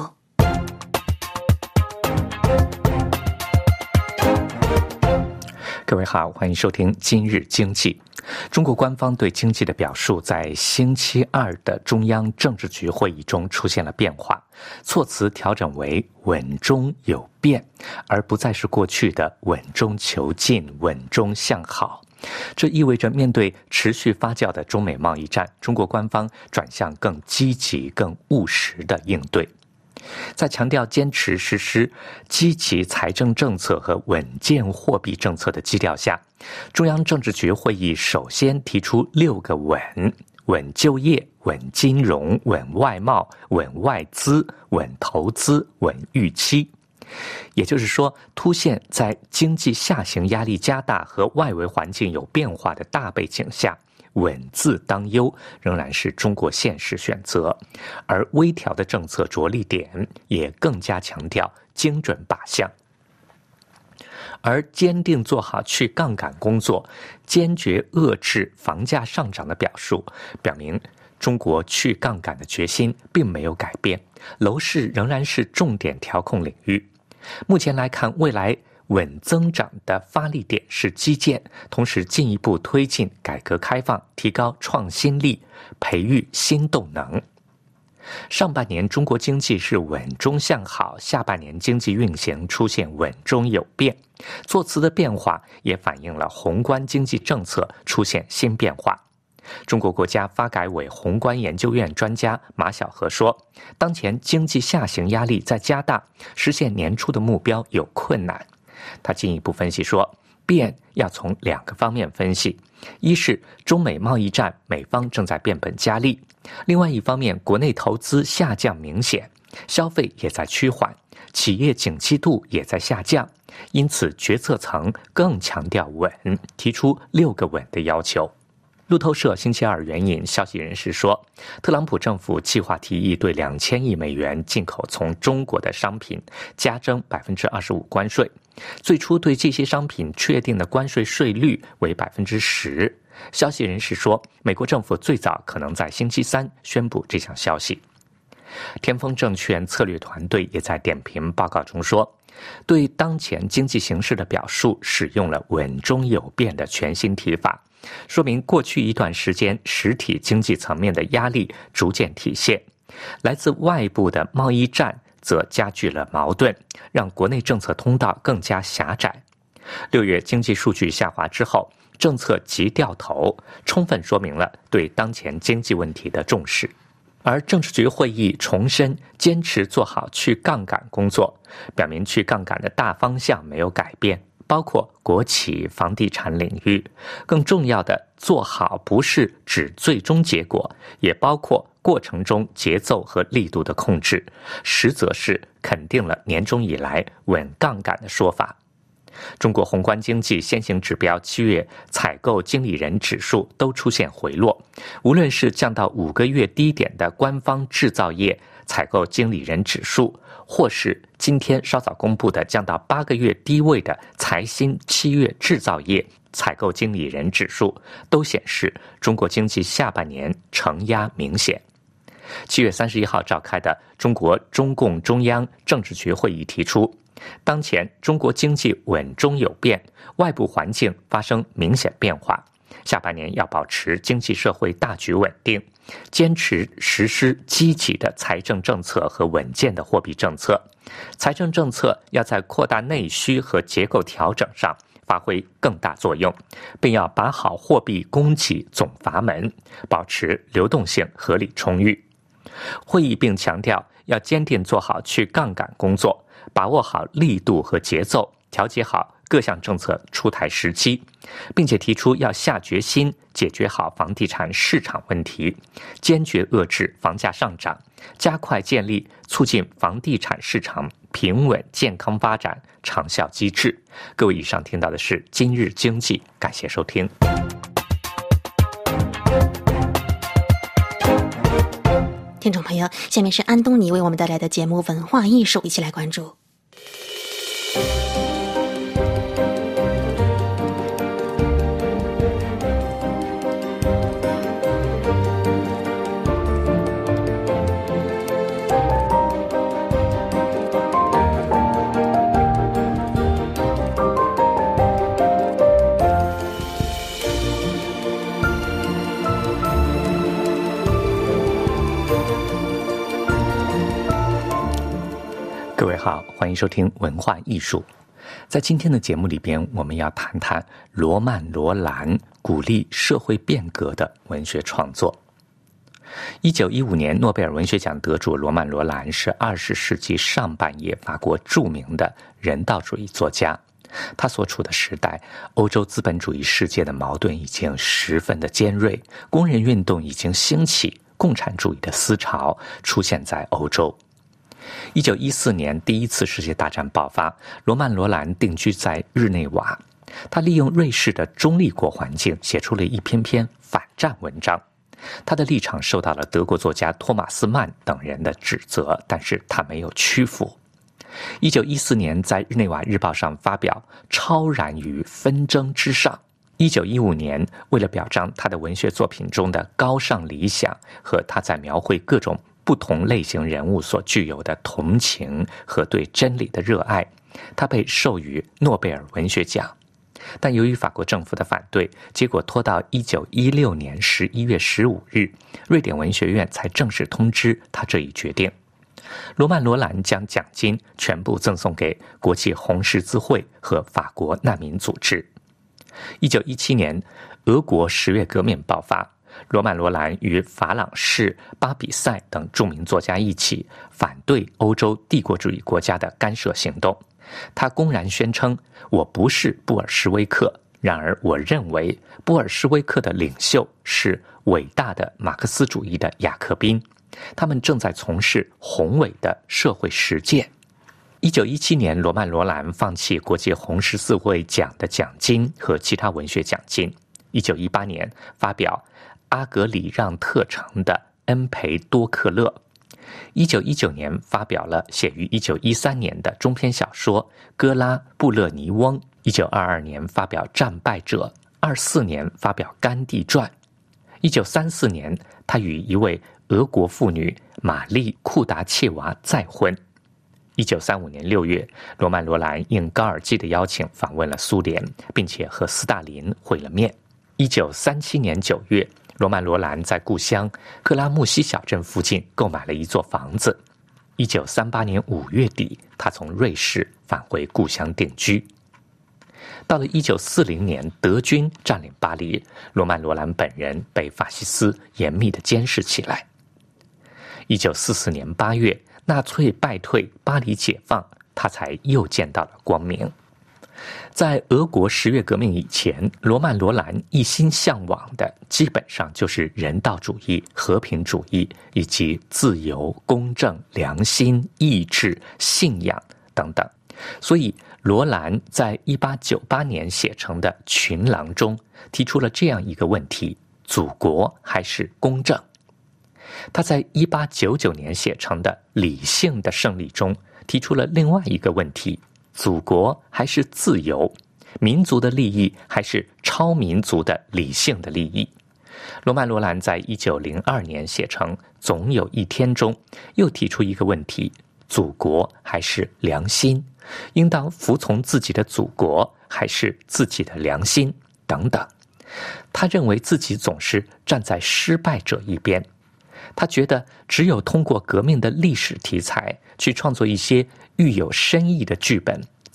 各位好，欢迎收听今日经济。中国官方对经济的表述在星期二的中央政治局会议中出现了变化，措辞调整为稳中有变，而不再是过去的稳中求进、稳中向好。这意味着面对持续发酵的中美贸易战，中国官方转向更积极、更务实的应对。在强调坚持实施积极财政政策和稳健货币政策的基调下，中央政治局会议首先提出6个稳：稳就业、稳金融、稳外贸、稳外资、稳投资、稳预期。也就是说，凸显在经济下行压力加大和外围环境有变化的大背景下，稳字当优仍然是中国现实选择，而微调的政策着力点也更加强调精准靶向。而坚定做好去杠杆工作，坚决遏制房价上涨的表述，表明中国去杠杆的决心并没有改变，楼市仍然是重点调控领域。目前来看，未来稳增长的发力点是基建，同时进一步推进改革开放，提高创新力，培育新动能。上半年中国经济是稳中向好，下半年经济运行出现稳中有变，措辞的变化也反映了宏观经济政策出现新变化。中国国家发改委宏观研究院专家马晓河说，当前经济下行压力在加大，实现年初的目标有困难。他进一步分析说，变要从2个方面分析，一是中美贸易战美方正在变本加厉，另外一方面国内投资下降明显，消费也在趋缓，企业景气度也在下降，因此决策层更强调稳，提出6个稳的要求。路透社星期二援引消息人士说，特朗普政府计划提议对2000亿美元进口从中国的商品加征25%关税，最初对这些商品确定的关税税率为10%。消息人士说，美国政府最早可能在星期三宣布这项消息。天风证券策略团队也在点评报告中说，对当前经济形势的表述使用了稳中有变的全新提法，说明过去一段时间实体经济层面的压力逐渐体现，来自外部的贸易战则加剧了矛盾，让国内政策通道更加狭窄。6月经济数据下滑之后，政策急掉头，充分说明了对当前经济问题的重视。而政治局会议重申坚持做好去杠杆工作，表明去杠杆的大方向没有改变，包括国企、房地产领域。更重要的，做好不是指最终结果，也包括过程中节奏和力度的控制，实则是肯定了年中以来稳杠杆的说法。中国宏观经济先行指标7月采购经理人指数都出现回落，无论是降到5个月低点的官方制造业采购经理人指数，或是今天稍早公布的降到8个月低位的财新7月制造业采购经理人指数，都显示中国经济下半年承压明显。7月31号召开的中国中共中央政治局会议提出，当前中国经济稳中有变，外部环境发生明显变化，下半年要保持经济社会大局稳定，坚持实施积极的财政政策和稳健的货币政策。财政政策要在扩大内需和结构调整上发挥更大作用，并要把好货币供给总阀门，保持流动性合理充裕。会议并强调， 要坚定做好去杠杆工作，把握好力度和节奏，调节好各项政策出台时机，并且提出要下决心解决好房地产市场问题，坚决遏制房价上涨，加快建立促进房地产市场平稳健康发展长效机制。各位，以上听到的是今日经济，感谢收听。 听众朋友，下面是安东尼为我们带来的节目文化艺术，一起来关注。 各位好，欢迎收听文化艺术。在今天的节目里边，我们要谈谈罗曼·罗兰鼓励社会变革的文学创作。1915年诺贝尔文学奖得主罗曼·罗兰是20世纪上半叶法国著名的人道主义作家。他所处的时代，欧洲资本主义世界的矛盾已经十分的尖锐，工人运动已经兴起，共产主义的思潮出现在欧洲。1914年第一次世界大战爆发，罗曼·罗兰定居在日内瓦。他利用瑞士的中立国环境，写出了一篇篇反战文章。他的立场受到了德国作家托马斯曼等人的指责，但是他没有屈服。1914年在日内瓦日报上发表《超然于纷争之上》。1915年，为了表彰他的文学作品中的高尚理想和他在描绘各种不同类型人物所具有的同情和对真理的热爱，他被授予诺贝尔文学奖。但由于法国政府的反对，结果拖到1916年11月15日，瑞典文学院才正式通知他这一决定。罗曼·罗兰将奖金全部赠送给国际红十字会和法国难民组织。1917年，俄国10月革命爆发，罗曼·罗兰与法朗士、巴比塞等著名作家一起反对欧洲帝国主义国家的干涉行动。他公然宣称：“我不是布尔什维克，然而我认为布尔什维克的领袖是伟大的马克思主义的雅克宾，他们正在从事宏伟的社会实践。”1917年，罗曼·罗兰放弃国际红十字会奖的奖金和其他文学奖金。1918年发表阿格里让特城的《恩培多克勒》。1919年发表了写于1913年的中篇小说《哥拉布勒尼翁》。1922年发表《战败者》。24年发表《甘地传》。1934年，他与一位俄国妇女玛丽·库达切娃再婚。1935年6月，罗曼·罗兰应高尔基的邀请访问了苏联，并且和斯大林会了面。1937年9月，罗曼·罗兰在故乡克拉木西小镇附近购买了一座房子。1938年5月底，他从瑞士返回故乡定居。到了1940年，德军占领巴黎，罗曼·罗兰本人被法西斯严密地监视起来。1944年8月，纳粹败退，巴黎解放，他才又见到了光明。在俄国10月革命以前，罗曼·罗兰一心向往的基本上就是人道主义、和平主义以及自由、公正、良心、意志、信仰等等。所以罗兰在1898年写成的《群狼》中提出了这样一个问题：祖国还是公正？他在1899年写成的《理性的胜利》中提出了另外一个问题：祖国还是自由？民族的利益还是超民族的理性的利益？罗曼·罗兰在1902年写成《总有一天》中又提出一个问题：祖国还是良心？应当服从自己的祖国还是自己的良心？等等。他认为自己总是站在失败者一边。他觉得只有通过革命的历史题材去创作一些寓有深意的剧本，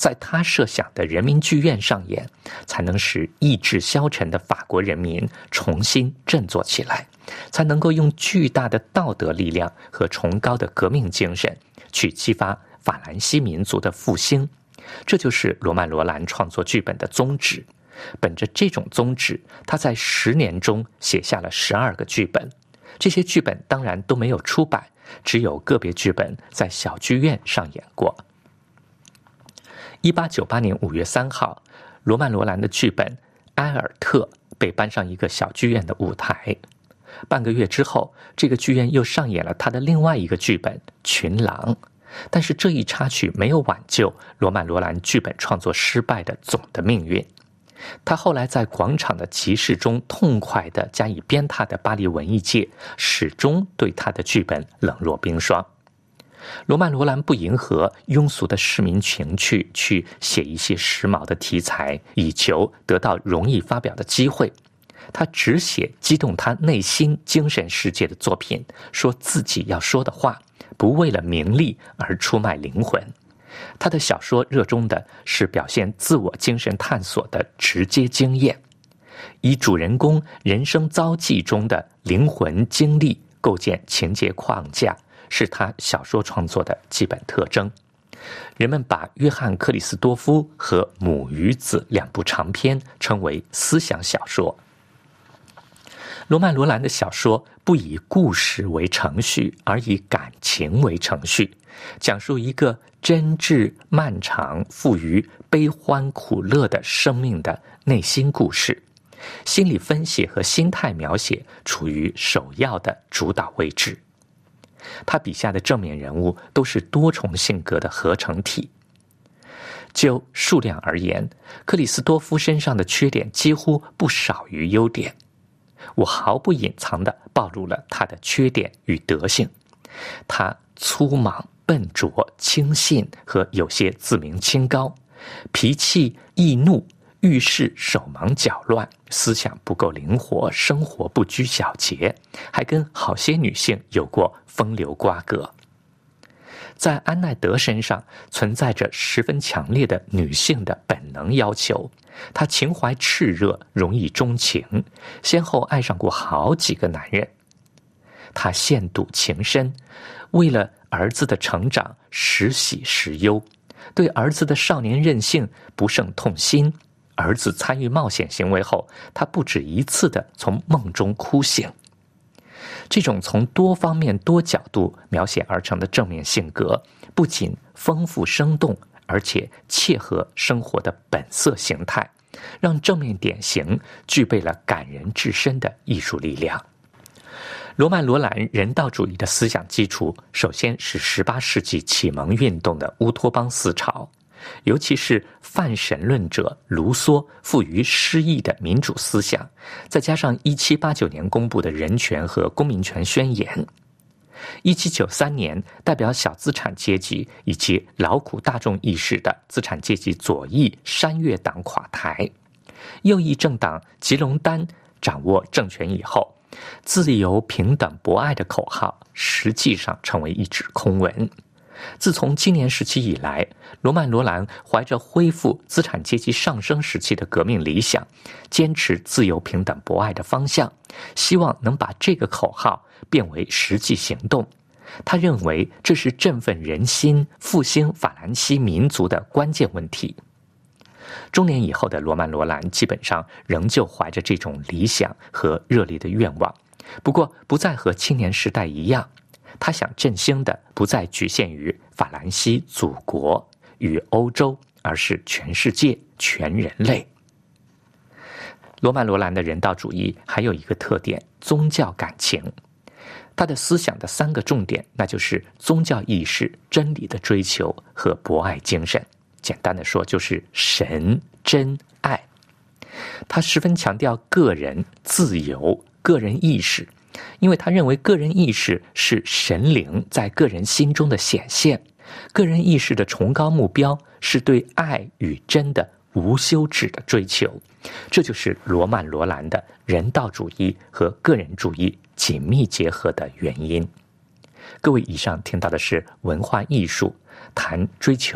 在他设想的人民剧院上演，才能使意志消沉的法国人民重新振作起来，才能够用巨大的道德力量和崇高的革命精神去激发法兰西民族的复兴。这就是罗曼·罗兰创作剧本的宗旨。本着这种宗旨，他在10年中写下了12个剧本。这些剧本当然都没有出版，只有个别剧本在小剧院上演过。1898年5月3号，罗曼·罗兰的剧本《埃尔特》被搬上一个小剧院的舞台。半个月之后，这个剧院又上演了他的另外一个剧本《群狼》。但是这一插曲没有挽救罗曼·罗兰剧本创作失败的总的命运。他后来在广场的集市中痛快地加以鞭挞的巴黎文艺界，始终对他的剧本冷若冰霜。罗曼·罗兰不迎合庸俗的市民情趣，去写一些时髦的题材，以求得到容易发表的机会。他只写激动他内心精神世界的作品，说自己要说的话，不为了名利而出卖灵魂。他的小说热衷的是表现自我精神探索的直接经验，以主人公人生遭际中的灵魂经历构建情节框架，是他小说创作的基本特征。人们把约翰·克里斯多夫和《母与子》2部长篇称为思想小说。罗曼·罗兰的小说不以故事为程序，而以感情为程序，讲述一个真挚、漫长、富于悲欢苦乐的生命的内心故事。心理分析和心态描写处于首要的主导位置。他笔下的正面人物都是多重性格的合成体。就数量而言，克里斯多夫身上的缺点几乎不少于优点。我毫不隐藏地暴露了他的缺点与德性。他粗莽、笨拙、轻信和有些自命清高，脾气易怒，遇事手忙脚乱，思想不够灵活，生活不拘小节，还跟好些女性有过风流瓜葛。在安奈德身上存在着十分强烈的女性的本能要求，她情怀炽热，容易钟情，先后爱上过好几个男人。她陷赌情深，为了儿子的成长时喜时忧，对儿子的少年任性不胜痛心。儿子参与冒险行为后，她不止一次地从梦中哭醒。这种从多方面多角度描写而成的正面性格，不仅丰富生动，而且切合生活的本色形态，让正面典型具备了感人至深的艺术力量。罗曼·罗兰人道主义的思想基础，首先是18世纪启蒙运动的乌托邦思潮，尤其是泛神论者卢梭赋予诗意的民主思想，再加上1789年公布的人权和公民权宣言。1793年代表小资产阶级以及劳苦大众意识的资产阶级左翼山岳党垮台，右翼政党吉隆丹掌握政权以后，自由、平等、博爱的口号实际上成为一纸空文。自从青年时期以来，罗曼·罗兰怀着恢复资产阶级上升时期的革命理想，坚持自由、平等、博爱的方向，希望能把这个口号变为实际行动。他认为这是振奋人心、复兴法兰西民族的关键问题。中年以后的罗曼·罗兰基本上仍旧怀着这种理想和热烈的愿望，不过不再和青年时代一样，他想振兴的不再局限于法兰西祖国与欧洲，而是全世界、全人类。罗曼·罗兰的人道主义还有一个特点，宗教感情。他的思想的3个重点，那就是宗教意识、真理的追求和博爱精神。简单的说，就是神、真、爱。他十分强调个人自由、个人意识，因为他认为个人意识是神灵在个人心中的显现，个人意识的崇高目标是对爱与真的无休止的追求。这就是罗曼·罗兰的人道主义和个人主义紧密结合的原因。各位，以上听到的是文化艺术谈追求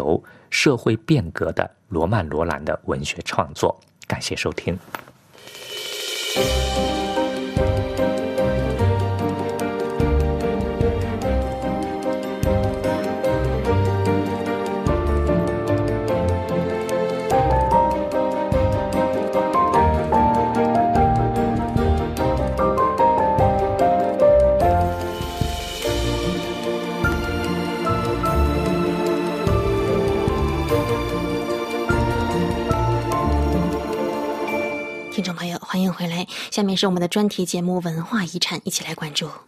社会变革的罗曼·罗兰的文学创作。感谢收听。 听众朋友，欢迎回来。下面是我们的专题节目《文化遗产》，一起来关注。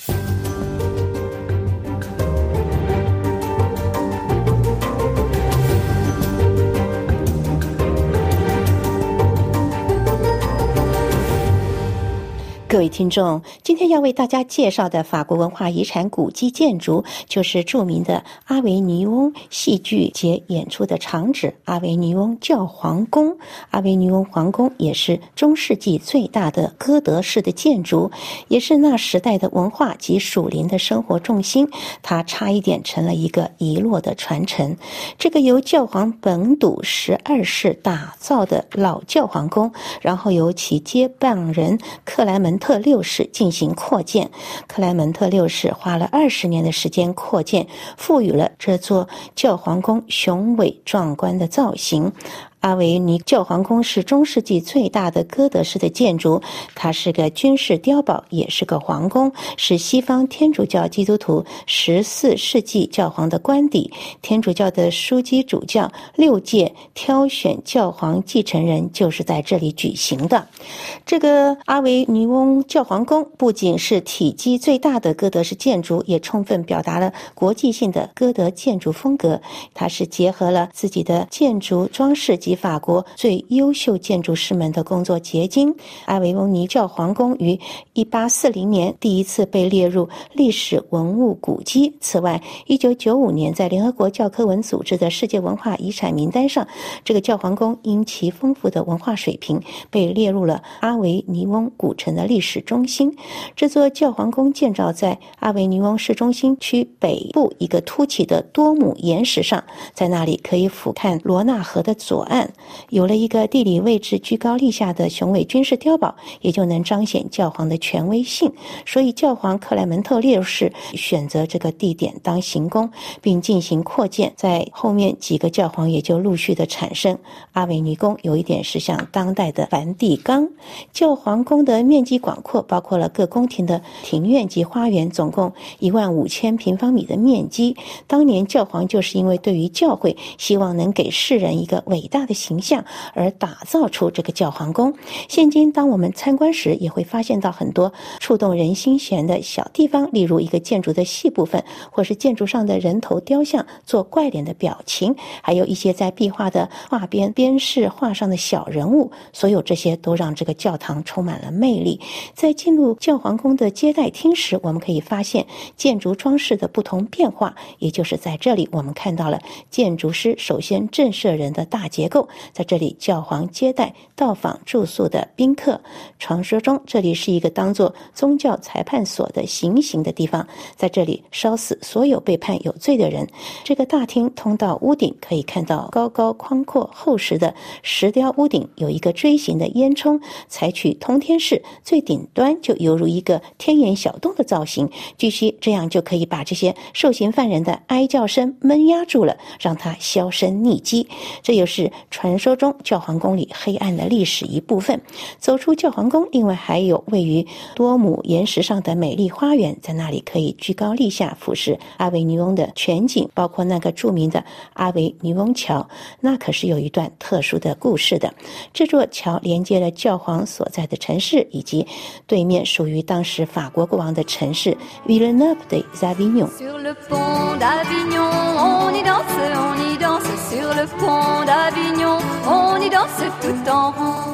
各位听众，今天要为大家介绍的法国文化遗产古迹建筑，就是著名的阿维尼翁戏剧节演出的场址——阿维尼翁教皇宫。阿维尼翁皇宫也是中世纪最大的哥德式的建筑，也是那时代的文化及属灵的生活重心。它差一点成了一个遗落的传承。这个由教皇本笃12世打造的老教皇宫，然后由其接棒人克莱门特6世进行扩建。克莱门特6世花了20年的时间扩建，赋予了这座教皇宫雄伟壮观的造型。阿维尼教皇宫是中世纪最大的哥德式的建筑，它是个军事碉堡，也是个皇宫，是西方天主教基督徒14世纪教皇的官邸。天主教的枢机主教6届挑选教皇继承人就是在这里举行的。这个阿维尼翁教皇宫不仅是体积最大的哥德式建筑，也充分表达了国际性的哥德建筑风格。它是结合了自己的建筑装饰及法国最优秀建筑师们的工作结晶。阿维尼教皇宫于1840年第一次被列入历史文物古迹。此外，1995年在联合国教科文组织的世界文化遗产名单上，这个教皇宫因其丰富的文化水平被列入了阿维尼翁古城的历史中心。这座教皇宫建造在阿维尼翁市中心区北部一个凸起的多姆岩石上，在那里可以俯瞰罗纳河的左岸。有了一个地理位置居高立下的雄伟军事碉堡，也就能彰显教皇的权威性。所以教皇克莱门特6世选择这个地点当行宫，并进行扩建。在后面几个教皇也就陆续的产生。阿维尼宫有一点是像当代的梵蒂冈。教皇宫的面积广阔，包括了各宫廷的庭院及花园，总共15000平方米的面积。当年教皇就是因为对于教会希望能给世人一个伟大的形象而打造出这个教皇宫。现今当我们参观时，也会发现到很多触动人心弦的小地方，例如一个建筑的细部分，或是建筑上的人头雕像做怪脸的表情，还有一些在壁画的画边边饰画上的小人物。所有这些都让这个教堂充满了魅力。在进入教皇宫的接待厅时，我们可以发现建筑装饰的不同变化，也就是在这里我们看到了建筑师首先震慑人的大结构。在这里教皇接待到访住宿的宾客。传说中这里是一个当作宗教裁判所的行刑的地方，在这里烧死所有被判有罪的人。这个大厅通到屋顶，可以看到高高宽阔厚实的石雕屋顶，有一个锥形的烟囱，采取通天式，最顶端就犹如一个天眼小洞的造型。据悉这样就可以把这些受刑犯人的哀叫声闷压住了，让他销声匿迹。这又是传说中教皇宫里黑暗的历史一部分。走出教皇宫，另外还有位于多姆岩石上的美丽花园，在那里可以居高立下俯视阿维尼翁的全景，包括那个著名的阿维尼翁桥，那可是有一段特殊的故事的。这座桥连接了教皇所在的城市，以及对面属于当时法国国王的城市 Villeneuve des Avignon。 Sur le pont d'Avignon, on y danse sur le pont d'Avignon, on y danse tout en rond。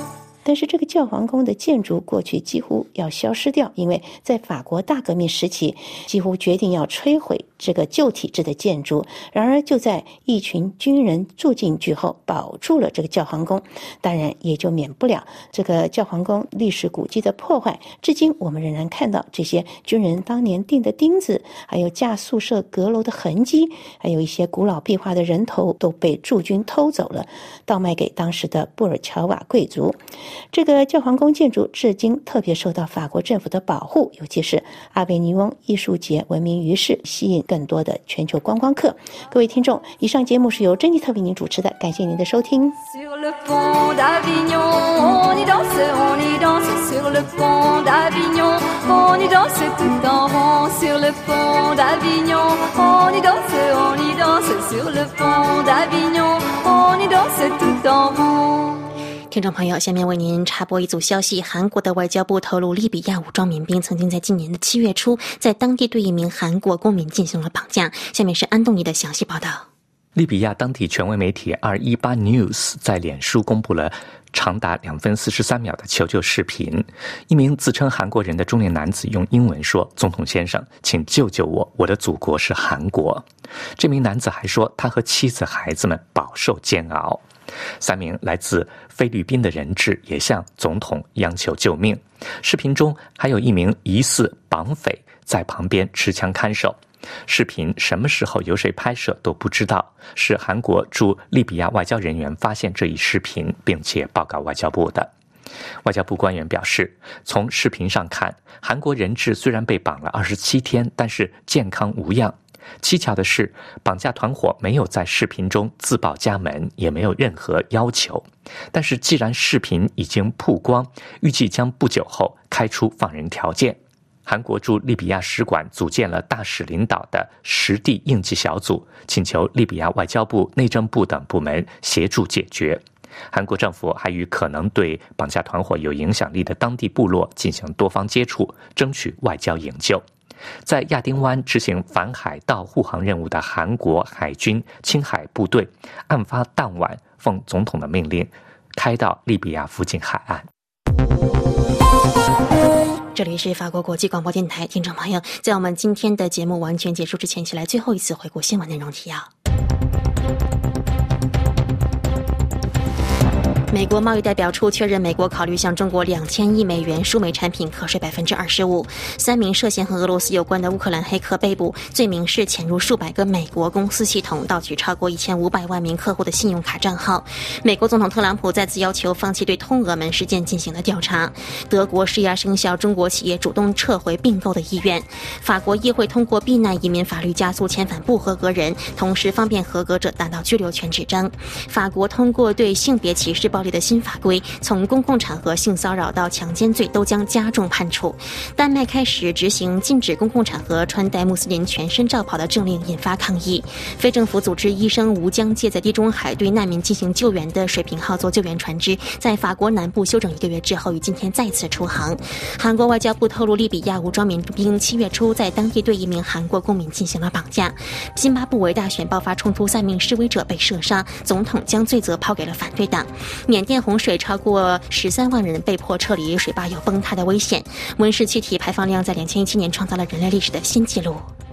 但是这个教皇宫的建筑过去几乎要消失掉，因为在法国大革命时期几乎决定要摧毁这个旧体制的建筑，然而就在一群军人住进去后保住了这个教皇宫，当然也就免不了这个教皇宫历史古迹的破坏。至今我们仍然看到这些军人当年钉的钉子，还有架宿舍阁楼的痕迹，还有一些古老壁画的人头都被驻军偷走了，倒卖给当时的布尔乔瓦贵族。这个教皇宫建筑至今特别受到法国政府的保护，尤其是阿维尼翁艺术节闻名于世，吸引更多的全球观光客。各位听众，以上节目是由珍妮特为您主持的，感谢您的收听。 Sur le pont d'Avignon, on y danse sur le pont d'Avignon, on y danse tout en rond. Sur le pont d'Avignon, on y danse sur le pont d'Avignon, on y danse tout en rond. 听众朋友，下面为您插播一组消息。韩国的外交部透露，利比亚武装民兵曾经在今年的7月初在当地对一名韩国公民进行了绑架。下面是安东尼的详细报道。 利比亚当地权威媒体218 News 在脸书公布了长达2分43秒的求救视频。一名自称韩国人的中年男子用英文说：“总统先生，请救救我，我的祖国是韩国。”这名男子还说，他和妻子孩子们饱受煎熬。3名来自菲律宾的人质也向总统央求救命。视频中还有一名疑似绑匪在旁边持枪看守。视频什么时候由谁拍摄都不知道，是韩国驻利比亚外交人员发现这一视频并且报告外交部的。外交部官员表示，从视频上看，韩国人质虽然被绑了27天，但是健康无恙。蹊跷的是，绑架团伙没有在视频中自报家门，也没有任何要求。但是既然视频已经曝光，预计将不久后开出放人条件。韩国驻利比亚使馆组建了大使领导的实地应急小组，请求利比亚外交部、内政部等部门协助解决。韩国政府还与可能对绑架团伙有影响力的当地部落进行多方接触，争取外交营救。在亚丁湾执行反海盗护航任务的韩国海军青海部队，案发当晚奉总统的命令开到利比亚附近海岸。 这里是法国国际广播电台，听众朋友，在我们今天的节目完全结束之前，一起来最后一次回顾新闻内容提要。美国贸易代表处确认，美国考虑向中国2000亿美元输美产品课税25%。3名涉嫌和俄罗斯有关的乌克兰黑客被捕，罪名是潜入数百个美国公司系统，盗取超过1500万名客户的信用卡账号。美国总统特朗普再次要求放弃对通俄门事件进行的调查。德国施压生效中国企业主动撤回并购的意愿。法国议会通过避难移民法律，加速遣返不合格人，同时方便合格者达到居留权指征。法国通过对性别歧视暴力的新法规，从公共场合性骚扰到强奸罪都将加重判处。丹麦开始执行禁止公共场合穿戴穆斯林全身罩袍的政令，引发抗议。非政府组织医生无疆界在地中海对难民进行救援的水瓶号座救援船只，在法国南部休整1个月之后，于今天再次出航。韩国外交部透露，利比亚武装民兵7月初在当地对一名韩国公民进行了绑架。津巴布韦大选爆发冲突，3名示威者被射杀，总统将罪责抛给了反对党。缅甸洪水超过13万人被迫撤离，水坝有崩塌的危险。温室气体排放量在2017年创造了人类历史的新纪录。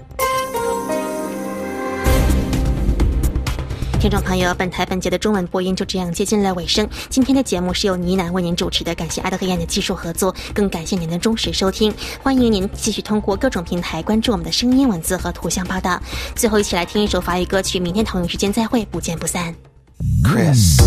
听众朋友，本台本节的中文播音就这样接近了尾声。今天的节目是由倪楠为您主持的，感谢爱德和燕的技术合作，更感谢您的忠实收听。欢迎您继续通过各种平台关注我们的声音、文字和图像报道。最后，一起来听一首法语歌曲，明天同一时间再会，不见不散。 Chris。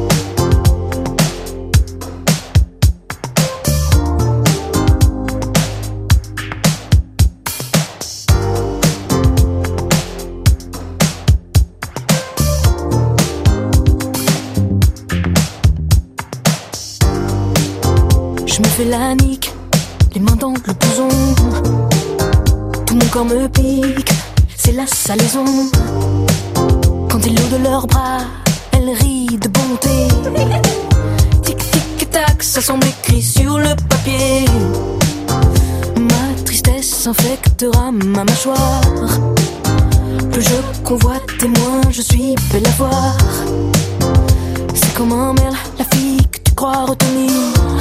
Je me fais la nique, les mains dans le blouson. Tout mon corps me pique, c'est la salaison. Quand ils l'eau de leurs bras, elle rit de bonté. Tic tic tac, ça semble écrit sur le papier. Ma tristesse infectera ma mâchoire. Plus je convoite et moins je suis belle à voir. C'est comme un merle, la fille que tu crois retenir.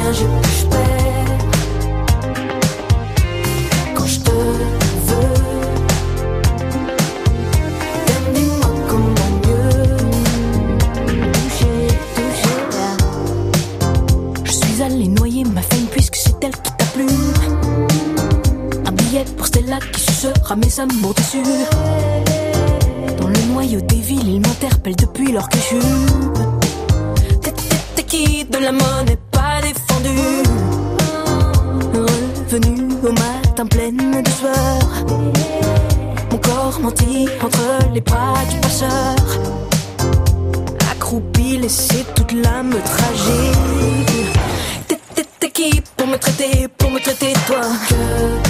un jeu que je perds. Quand je te veux, dis-moi comment mieux toucher. Je suis allé noyer ma femme puisque c'est elle qui t'a plu. Un billet pour Stella qui sucera mes amours déçus. Dans le noyau des villes, ils m'interpellent depuis leur que je t'es qui de la monnaie pas défendue. Revenu au matin pleine de sueur, mon corps menti entre les bras du passeur. Accroupi, laissé toute l'âme tragique. T'es qui pour me traiter toi.